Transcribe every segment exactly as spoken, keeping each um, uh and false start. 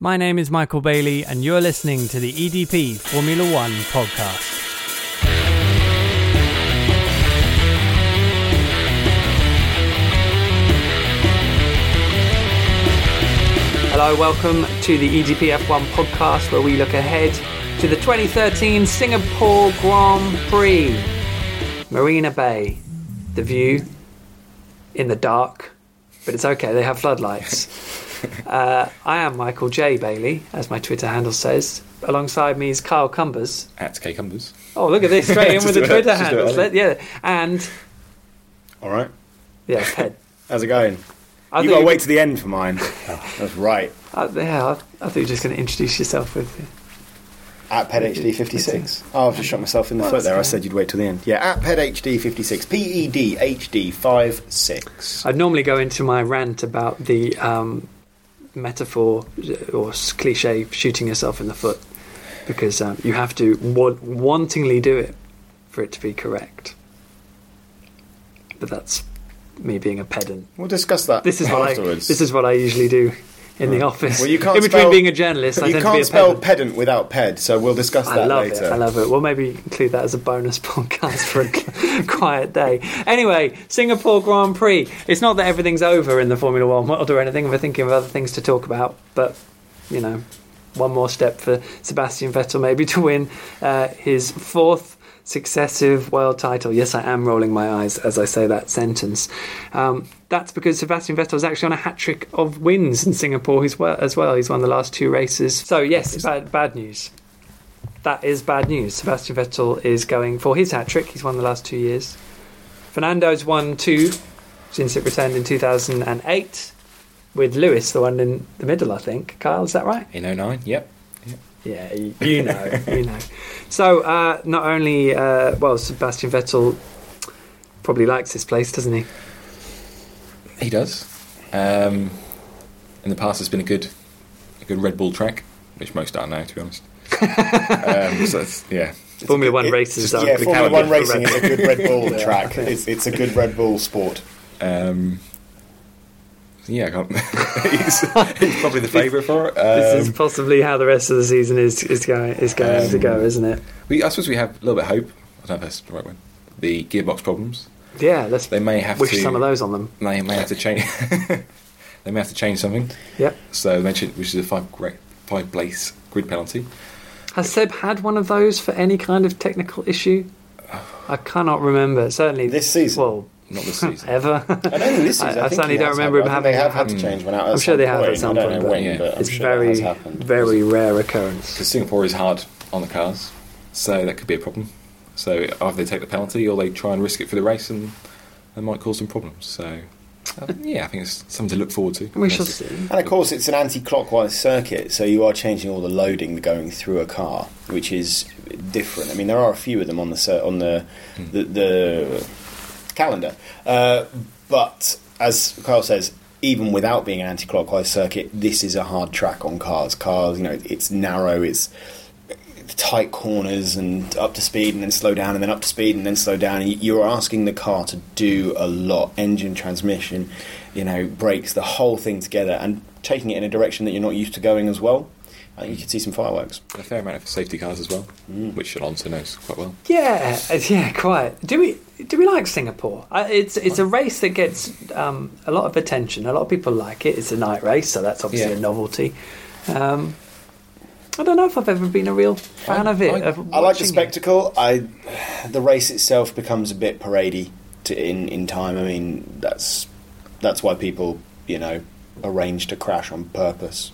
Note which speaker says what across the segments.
Speaker 1: My name is Michael Bailey, and you're listening to the E D P Formula One podcast. Hello, welcome to the E D P F one podcast, where we look ahead to the twenty thirteen Singapore Grand Prix. Marina Bay, the view in the dark, but it's okay, they have floodlights. Uh, I am Michael J. Bailey, as my Twitter handle says. Alongside me is Kyle Cumbers.
Speaker 2: At K Cumbers.
Speaker 1: Oh, look at this, straight in with the Twitter
Speaker 2: it,
Speaker 1: handles. Let, yeah, and...
Speaker 3: All right.
Speaker 1: Yeah, Ped.
Speaker 3: How's it going?
Speaker 1: I
Speaker 3: you got to wait to the end for mine. Oh, that's right.
Speaker 1: Uh, yeah, I, I thought you were just going to introduce yourself with...
Speaker 3: At Ped H D fifty-six. Oh, I've just shot myself in the well, foot there. I said you'd wait till the end. Yeah, at Ped H D fifty-six. P E D H D fifty-six.
Speaker 1: I'd normally go into my rant about the um, metaphor or cliche shooting yourself in the foot, because um, you have to wa- wantingly do it for it to be correct. But that's me being a pedant.
Speaker 3: We'll discuss that
Speaker 1: this is
Speaker 3: afterwards.
Speaker 1: What I, this is what I usually do in the office.
Speaker 3: Well, you can't
Speaker 1: in between
Speaker 3: spell,
Speaker 1: being a journalist, I
Speaker 3: you
Speaker 1: tend
Speaker 3: can't
Speaker 1: to be a
Speaker 3: spell
Speaker 1: pedant.
Speaker 3: pedant without ped, so we'll discuss that
Speaker 1: I love
Speaker 3: later.
Speaker 1: It, I love it. Well, maybe include that as a bonus podcast for a quiet day. Anyway, Singapore Grand Prix. It's not that everything's over in the Formula One world or anything. We're thinking of other things to talk about, but, you know, one more step for Sebastian Vettel maybe to win uh, his fourth successive world title. Yes, I am rolling my eyes as I say that sentence. Um, that's because Sebastian Vettel is actually on a hat-trick of wins in Singapore as well. As well. He's won the last two races. So, yes, bad, bad news. That is bad news. Sebastian Vettel is going for his hat-trick. He's won the last two years. Fernando's won two since it returned in two thousand eight, with Lewis, the one in the middle, I think. Kyle, is that right?
Speaker 2: In oh nine, yep. yep.
Speaker 1: Yeah, you, you know, you know. So, uh, not only, uh, well, Sebastian Vettel probably likes this place, doesn't he?
Speaker 2: He does. Um, in the past, it's been a good, a good Red Bull track, which most are now, to be honest. um, so it's, yeah.
Speaker 1: Formula One
Speaker 3: it,
Speaker 1: races
Speaker 3: just,
Speaker 1: are
Speaker 3: yeah, Formula One
Speaker 1: for
Speaker 3: racing is a good Red Bull
Speaker 1: yeah,
Speaker 3: track. It's, it's a good Red Bull sport. Um,
Speaker 2: yeah, I can't, he's, he's probably the favourite for it. Um,
Speaker 1: this is possibly how the rest of the season is is going is going um, to go, isn't it?
Speaker 2: We, I suppose we have a little bit of hope. I don't know if that's the right one. The gearbox problems.
Speaker 1: Yeah, let's
Speaker 2: they may have
Speaker 1: wish
Speaker 2: to,
Speaker 1: some of those on them.
Speaker 2: They may have to change. They may have to change something.
Speaker 1: Yep.
Speaker 2: So they mentioned, which is a five five place grid penalty.
Speaker 1: Has Seb had one of those for any kind of technical issue? I cannot remember. Certainly
Speaker 3: this season.
Speaker 1: Well,
Speaker 2: not this season.
Speaker 1: Ever.
Speaker 3: I don't think this season. I,
Speaker 1: I, I certainly don't remember him having.
Speaker 3: They have had
Speaker 1: had,
Speaker 3: to change one out.
Speaker 1: I'm sure they have
Speaker 3: point.
Speaker 1: at some
Speaker 3: I
Speaker 1: point.
Speaker 3: don't know when,
Speaker 2: yeah.
Speaker 3: but I'm
Speaker 1: it's
Speaker 3: sure
Speaker 1: very,
Speaker 3: that has happened.
Speaker 1: very rare occurrence.
Speaker 2: Because Singapore is hard on the cars, so that could be a problem. So either they take the penalty or they try and risk it for the race, and it might cause some problems. So. Uh, yeah, I think it's something to look forward to.
Speaker 1: We shall see.
Speaker 3: And of course, it's an anti-clockwise circuit, so you are changing all the loading going through a car, which is different. I mean, there are a few of them on the on the mm. the, the calendar, uh, but as Kyle says, even without being an anti-clockwise circuit, this is a hard track on cars. Cars, you know, it's narrow, it's tight corners and up to speed and then slow down and then up to speed and then slow down. You're asking the car to do a lot. Engine, transmission, you know, brakes, the whole thing together, and taking it in a direction that you're not used to going as well. I think you could see some fireworks.
Speaker 2: A fair amount of safety cars as well, mm. which Alonso knows quite well.
Speaker 1: Yeah, yeah, quite. Do we do we like Singapore? Uh, it's it's a race that gets um, a lot of attention. A lot of people like it. It's a night race, so that's obviously
Speaker 2: yeah.
Speaker 1: a novelty. Um, I don't know if I've ever been a real fan
Speaker 2: I,
Speaker 1: of it.
Speaker 2: I,
Speaker 1: of
Speaker 3: I like the spectacle. I, the race itself becomes a bit paradey to, in in time. I mean, that's that's why people, you know, arrange to crash on purpose.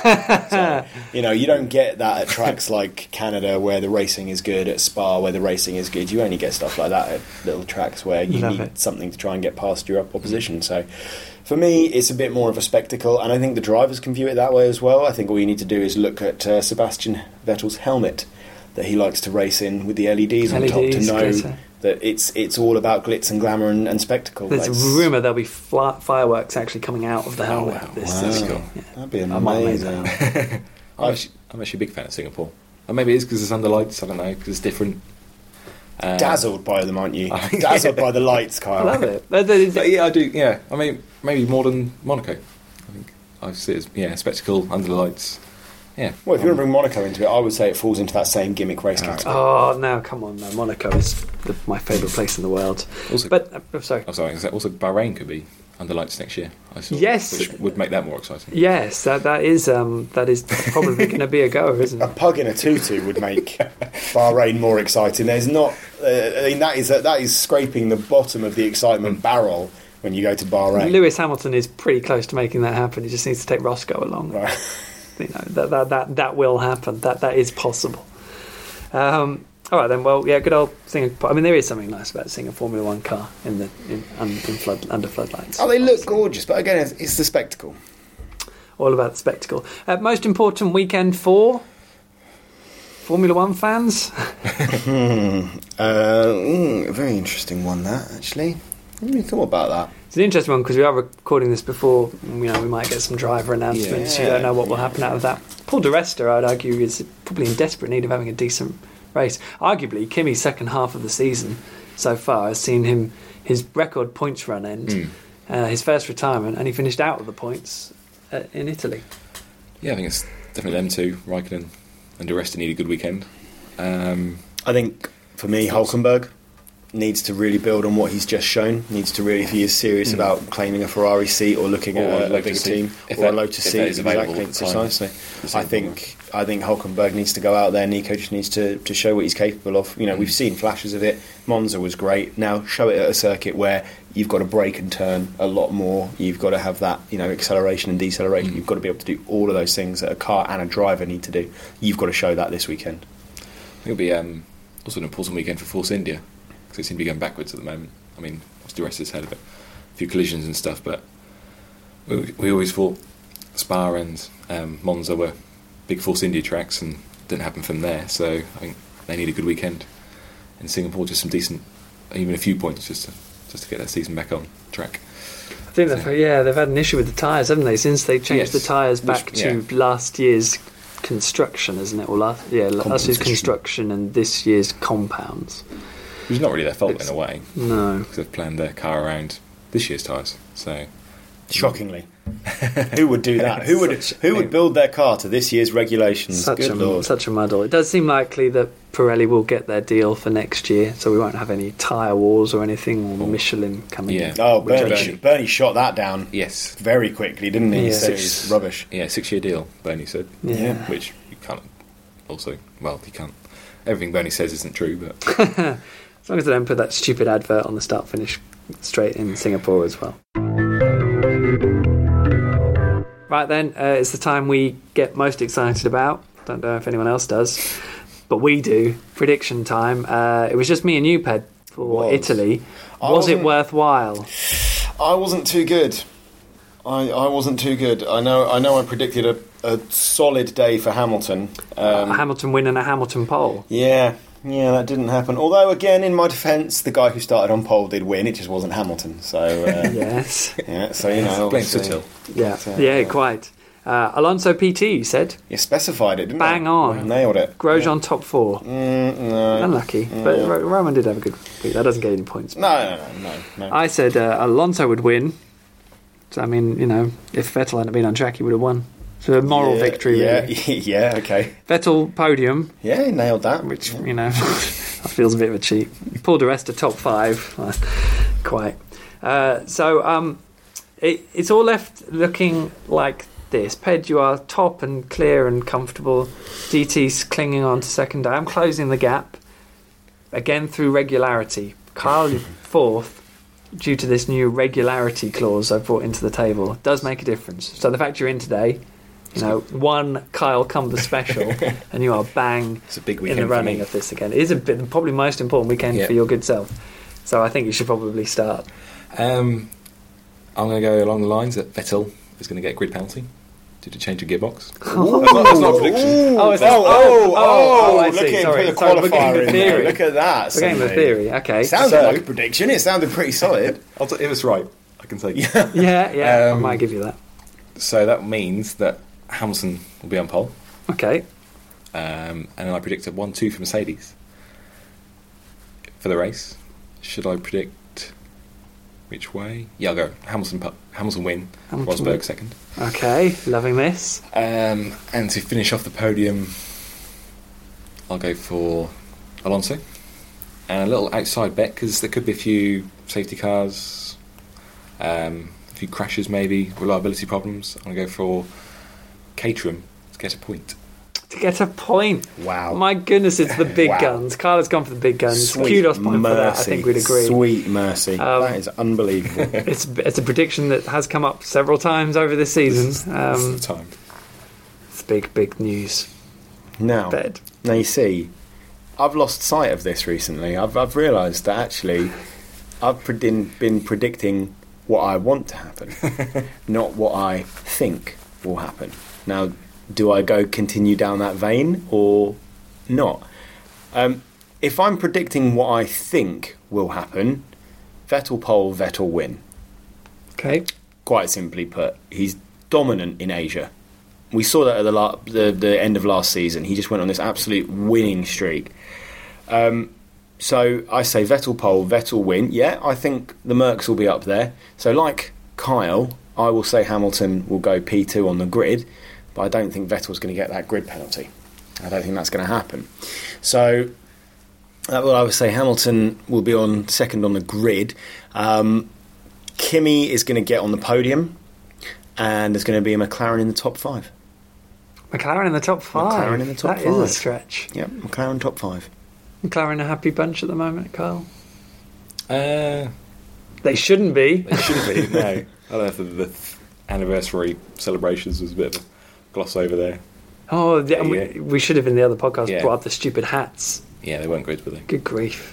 Speaker 3: So, you know, you don't get that at tracks like Canada where the racing is good, at Spa where the racing is good. You only get stuff like that at little tracks where you
Speaker 1: Love
Speaker 3: need
Speaker 1: it.
Speaker 3: something to try and get past your opposition. So for me, it's a bit more of a spectacle, and I think the drivers can view it that way as well. I think all you need to do is look at uh, Sebastian Vettel's helmet that he likes to race in with the L E Ds on
Speaker 1: L E Ds,
Speaker 3: top to know
Speaker 1: glitter.
Speaker 3: that it's it's all about glitz and glamour and, and spectacle.
Speaker 1: There's
Speaker 3: That's-
Speaker 1: a rumour there'll be fly- fireworks actually coming out of the helmet.
Speaker 2: wow.
Speaker 1: This
Speaker 3: Wow.
Speaker 1: is
Speaker 2: cool.
Speaker 1: Yeah.
Speaker 3: That'd be
Speaker 1: I might make
Speaker 3: amazing.
Speaker 1: that
Speaker 2: I'm, actually, I'm actually a big fan of Singapore. And maybe it is because it's under lights, I don't know, because it's different. Um,
Speaker 3: Dazzled by them, aren't you?
Speaker 2: I think-
Speaker 3: Dazzled by the lights, Kyle.
Speaker 1: I love it. But the-
Speaker 2: But yeah, I do, yeah. I mean, maybe more than Monaco. I think I see it as, yeah, spectacle, under the lights. yeah.
Speaker 3: Well, if you want to bring Monaco into it, I would say it falls into that same gimmick race category.
Speaker 1: Oh, no, come on, no. Monaco is the, my favourite place in the world.
Speaker 2: Also,
Speaker 1: But, uh, oh, sorry.
Speaker 2: I'm sorry. Is that also Bahrain could be under lights next year? I saw,
Speaker 1: Yes.
Speaker 2: which would make that more exciting.
Speaker 1: Yes, that that is um, that is probably going to be a goer, isn't
Speaker 3: A
Speaker 1: it?
Speaker 3: pug in a tutu would make Bahrain more exciting. There's not. Uh, I mean, that is that is scraping the bottom of the excitement barrel when you go to Bahrain.
Speaker 1: Lewis Hamilton is pretty close to making that happen. He just needs to take Roscoe along.
Speaker 3: Right.
Speaker 1: You know, that, that that that will happen. That that is possible. Um, all right then. Well, yeah, good old Singapore. I mean, there is something nice about seeing a Formula One car in the in, un, in flood under floodlights.
Speaker 3: Oh, they look gorgeous, but again, it's, it's the spectacle.
Speaker 1: All about the spectacle. Uh, most important weekend for Formula One fans.
Speaker 3: hmm. uh, mm, a very interesting one, that actually. I haven't even thought about that.
Speaker 1: It's an interesting one because we are recording this before. You know, we might get some driver announcements.
Speaker 3: Yeah.
Speaker 1: You don't know what will happen out of that. Paul Di Resta, I'd argue, is probably in desperate need of having a decent race. Arguably, Kimi's second half of the season so far has seen him his record points run end,
Speaker 2: Mm.
Speaker 1: uh, his first retirement, and he finished out of the points uh, in Italy.
Speaker 2: Yeah, I think it's definitely them two, Raikkonen and Di Resta, need a good weekend. Um,
Speaker 3: I think for me, Hulkenberg needs to really build on what he's just shown. Needs to really, if he is serious
Speaker 2: Mm.
Speaker 3: about claiming a Ferrari seat or looking
Speaker 2: Or
Speaker 3: at
Speaker 2: a
Speaker 3: a, a
Speaker 2: Lotus
Speaker 3: bigger
Speaker 2: seat.
Speaker 3: team
Speaker 2: If
Speaker 3: or
Speaker 2: that-
Speaker 3: a Lotus
Speaker 2: if
Speaker 3: seat,
Speaker 2: that is available
Speaker 3: exactly,
Speaker 2: at the time.
Speaker 3: precisely.
Speaker 2: the
Speaker 3: I think I think Hulkenberg needs to go out there. Nico just needs to, to show what he's capable of. You know, we've seen flashes of it. Monza was great. Now show it at a circuit where you've got to brake and turn a lot more. You've got to have that, you know, acceleration and deceleration.
Speaker 2: Mm.
Speaker 3: You've got to be able to do all of those things that a car and a driver need to do. You've got to show that this weekend.
Speaker 2: I think it'll be um, also an important weekend for Force India because it seems to be going backwards at the moment. I mean, Di Resta's had a, bit, a few collisions and stuff, but we, we always thought Spa and um, Monza were big Force India tracks and didn't happen from there. So I think they need a good weekend in Singapore, just some decent, even a few points, just to just to get that season back on track.
Speaker 1: I think they've, yeah, they've had an issue with the tyres, haven't they? Since they changed
Speaker 2: Yes.
Speaker 1: the tyres back
Speaker 2: Which-
Speaker 1: to
Speaker 2: yeah.
Speaker 1: last year's construction, isn't it? Or last, yeah, last year's
Speaker 3: Compensation.
Speaker 1: construction and this year's compounds.
Speaker 2: Which is not really their fault
Speaker 1: It's-
Speaker 2: in a way,
Speaker 1: No.
Speaker 2: because they've planned their car around this year's tyres. So
Speaker 3: Shockingly, who would do that? Who would
Speaker 1: Such-
Speaker 3: who would build their car to this year's regulations?
Speaker 1: Such
Speaker 3: Good
Speaker 1: a
Speaker 3: lord!
Speaker 1: such a muddle. It does seem likely that Pirelli will get their deal for next year, so we won't have any tyre wars or anything, or Michelin coming
Speaker 2: Yeah.
Speaker 1: in.
Speaker 3: Oh,
Speaker 1: Which I
Speaker 3: Bernie,
Speaker 2: Bernie.
Speaker 3: Bernie shot that down
Speaker 2: yes,
Speaker 3: very quickly, didn't he? He
Speaker 1: Yeah.
Speaker 3: said it's rubbish.
Speaker 2: yeah, six-year deal. Bernie said,
Speaker 1: Yeah.
Speaker 3: Yeah.
Speaker 2: which you can't. Also, well, you can't. Everything Bernie says isn't true, but
Speaker 1: As long as they don't put that stupid advert on the start finish straight in Singapore as well. Right then, uh, it's the time we get most excited about. Don't know if anyone else does, but we do. Prediction time. Uh, it was just me and you, Ped, for
Speaker 3: Was.
Speaker 1: Italy.
Speaker 3: I
Speaker 1: Was it
Speaker 3: wasn't-
Speaker 1: worthwhile?
Speaker 3: I wasn't too good. I, I wasn't too good. I know. I know. I predicted a, a solid day for Hamilton. Um,
Speaker 1: a Hamilton win and a Hamilton pole.
Speaker 3: yeah, yeah, that didn't happen. Although, again, in my defence, the guy who started on pole did win. It just wasn't Hamilton. So uh,
Speaker 1: Yes.
Speaker 3: yeah. So you know,
Speaker 2: blame
Speaker 3: obviously-
Speaker 2: Suttil.
Speaker 1: Yeah.
Speaker 3: So,
Speaker 1: Yeah,
Speaker 3: uh,
Speaker 1: quite. Uh, Alonso P T, you said.
Speaker 3: You specified it, didn't
Speaker 1: Bang
Speaker 3: you?
Speaker 1: on.
Speaker 3: Nailed it.
Speaker 1: Grosjean top four.
Speaker 3: Mm, no.
Speaker 1: Unlucky. But Ro- Roman did have a good week. That doesn't get any points.
Speaker 3: No, no, no, no. no.
Speaker 1: I said uh, Alonso would win. So, I mean, you know, if Vettel hadn't been on track, he would have won. So a moral
Speaker 3: yeah,
Speaker 1: victory,
Speaker 3: Yeah,
Speaker 1: really.
Speaker 3: yeah, okay.
Speaker 1: Vettel podium,
Speaker 3: Yeah, he nailed that.
Speaker 1: which, you know, that feels a bit of a cheat. Paul Di Resta top five. Uh, Quite. Uh, so um, it, it's all left looking like this. Ped, you are top and clear and comfortable. D T's clinging on to second. I'm closing the gap. Again, through regularity. Kyle fourth. Due to this new regularity clause I've brought into the table, does make a difference. So the fact you're in today, you know, one Kyle Cumber special, and you are bang
Speaker 2: It's a big
Speaker 1: in
Speaker 2: weekend
Speaker 1: the running
Speaker 2: for me.
Speaker 1: of this again. It is a bit, probably most important weekend
Speaker 2: Yeah.
Speaker 1: for your good self. So I think you should probably start.
Speaker 2: Um, I'm going to go along the lines that Vettel is going to get a grid penalty due to change of gearbox. That's not, that's not a prediction.
Speaker 1: Oh, it's
Speaker 3: Oh,
Speaker 1: not-
Speaker 3: oh,
Speaker 1: oh,
Speaker 3: oh,
Speaker 1: oh, I
Speaker 3: look
Speaker 1: see.
Speaker 3: at him
Speaker 1: Sorry,
Speaker 3: put the
Speaker 1: sorry, we're getting
Speaker 3: qualifier
Speaker 1: the
Speaker 3: in there.
Speaker 1: theory.
Speaker 3: Look at that.
Speaker 1: We're getting the
Speaker 3: suddenly.
Speaker 1: theory. Okay.
Speaker 3: Sounded
Speaker 2: So-
Speaker 3: like a prediction. It sounded pretty solid.
Speaker 2: I'll t- it was right. I can say.
Speaker 1: Yeah, yeah.
Speaker 2: Um,
Speaker 1: I might give you that.
Speaker 2: So that means that Hamilton will be on pole,
Speaker 1: Okay.
Speaker 2: um, and then I predict a one two for Mercedes for the race. Should I predict which way? Yeah, I'll go Hamilton. pu- Hamilton win.
Speaker 1: Hamilton
Speaker 2: Rosberg
Speaker 1: win.
Speaker 2: second.
Speaker 1: Okay, loving this.
Speaker 2: Um, and to finish off the podium, I'll go for Alonso. And a little outside bet because there could be a few safety cars, um, a few crashes, maybe reliability problems. I'm gonna go for Caterham to get a point.
Speaker 1: To get a point.
Speaker 3: Wow.
Speaker 1: My goodness, it's the big
Speaker 3: Wow.
Speaker 1: guns. Carl has gone for the big guns.
Speaker 3: Sweet
Speaker 1: Kudos point
Speaker 3: mercy.
Speaker 1: for that. I think we'd agree.
Speaker 3: Sweet mercy.
Speaker 1: Um,
Speaker 3: that is unbelievable.
Speaker 1: It's it's a prediction that has come up several times over this season.
Speaker 2: This is
Speaker 1: Um,
Speaker 2: the time.
Speaker 1: it's big, big news.
Speaker 3: now,
Speaker 1: Bed.
Speaker 3: now you see, I've lost sight of this recently. I've I've realised that actually, I've predin- been predicting what I want to happen, not what I think will happen. Now, do I go continue down that vein or not? Um, if I'm predicting what I think will happen, Vettel pole, Vettel win.
Speaker 1: Okay.
Speaker 3: Quite simply put, he's dominant in Asia. We saw that at the, la- the the end of last season. He just went on this absolute winning streak. Um, so I say Vettel pole, Vettel win. Yeah, I think the Mercs will be up there. So like Kyle, I will say Hamilton will go P two on the grid, but I don't think Vettel's going to get that grid penalty. I don't think that's going to happen. So that will I would say Hamilton will be on second on the grid. Um, Kimi is going to get on the podium, and there's going to be a McLaren in the top five.
Speaker 1: McLaren in the top five.
Speaker 3: McLaren in the top
Speaker 1: That is a
Speaker 3: five.
Speaker 1: stretch.
Speaker 3: Yep, McLaren top five.
Speaker 1: McLaren a happy bunch at the moment, Carl.
Speaker 2: Uh,
Speaker 1: They shouldn't be.
Speaker 2: It shouldn't be, no. I don't know if the, the anniversary celebrations was a bit of a gloss over there.
Speaker 1: Oh, yeah, and
Speaker 2: Yeah.
Speaker 1: we, we should have in the other podcast
Speaker 2: Yeah.
Speaker 1: brought up the stupid hats.
Speaker 2: Yeah, they weren't good, were they?
Speaker 1: Good grief.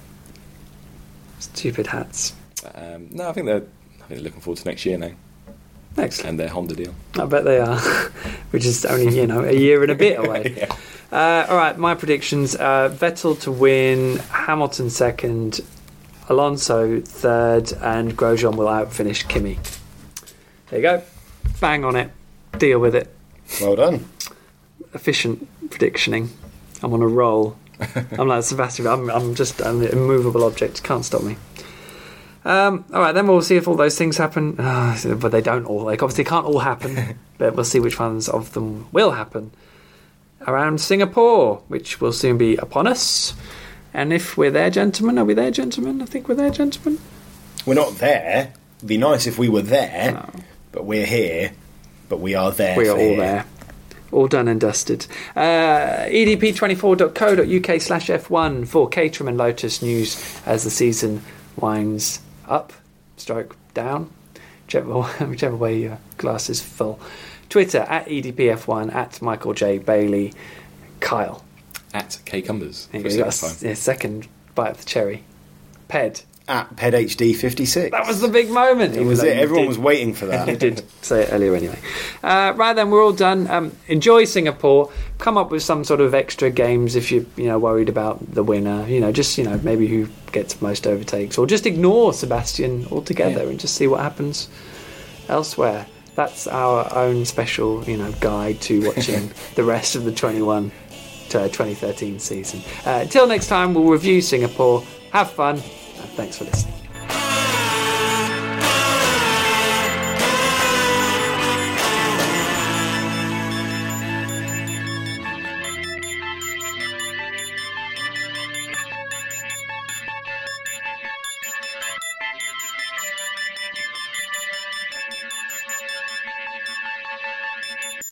Speaker 1: Stupid hats.
Speaker 2: Um, no, I think they're. I think they're looking forward to next year now
Speaker 1: Excellent.
Speaker 2: and their Honda deal.
Speaker 1: I bet they are. Which is only, you know, a year and a bit away.
Speaker 2: Yeah.
Speaker 1: Uh, all right, my predictions. Uh, Vettel to win, Hamilton second, Alonso third, and Grosjean will outfinish Kimi. There you go. Bang on it. Deal with it.
Speaker 3: Well done.
Speaker 1: Efficient predictioning. I'm on a roll. I'm like Sebastian. I'm, I'm just I'm an immovable object. Can't stop me. Um, all right, then we'll see if all those things happen. Uh, but they don't all. They obviously can't all happen. But we'll see which ones of them will happen around Singapore, which will soon be upon us. And if we're there, gentlemen, are we there, gentlemen? I think we're there, gentlemen.
Speaker 3: We're not there. It'd be nice if we were there,
Speaker 1: No.
Speaker 3: but we're here. But we are there.
Speaker 1: We are
Speaker 3: for
Speaker 1: all
Speaker 3: here.
Speaker 1: there. All done and dusted. Uh, E D P twenty-four dot co dot U K slash F one for Caterham and Lotus news as the season winds up, stroke down, whichever, whichever way your glass is full. Twitter at E D P F one, at Michael J. Bailey, Kyle.
Speaker 2: At K Cumbers.
Speaker 1: There
Speaker 2: for
Speaker 1: you
Speaker 2: a
Speaker 1: go.
Speaker 2: second time.
Speaker 1: Yeah, second bite of the cherry. Ped.
Speaker 3: At Ped H D fifty-six.
Speaker 1: That was the big moment.
Speaker 3: It
Speaker 1: even
Speaker 3: was
Speaker 1: though
Speaker 3: it.
Speaker 1: you
Speaker 3: Everyone
Speaker 1: did-
Speaker 3: was waiting for
Speaker 1: You
Speaker 3: that.
Speaker 1: did say it earlier anyway. Uh, right then, we're all done. Um, enjoy Singapore. Come up with some sort of extra games if you're you know worried about the winner. You know, just you know maybe who gets most overtakes, or just ignore Sebastian altogether
Speaker 2: Yeah.
Speaker 1: and just see what happens elsewhere. That's our own special you know guide to watching the rest of the twenty-one to twenty thirteen season. Uh, until next time, we'll review Singapore. Have fun, and thanks for listening.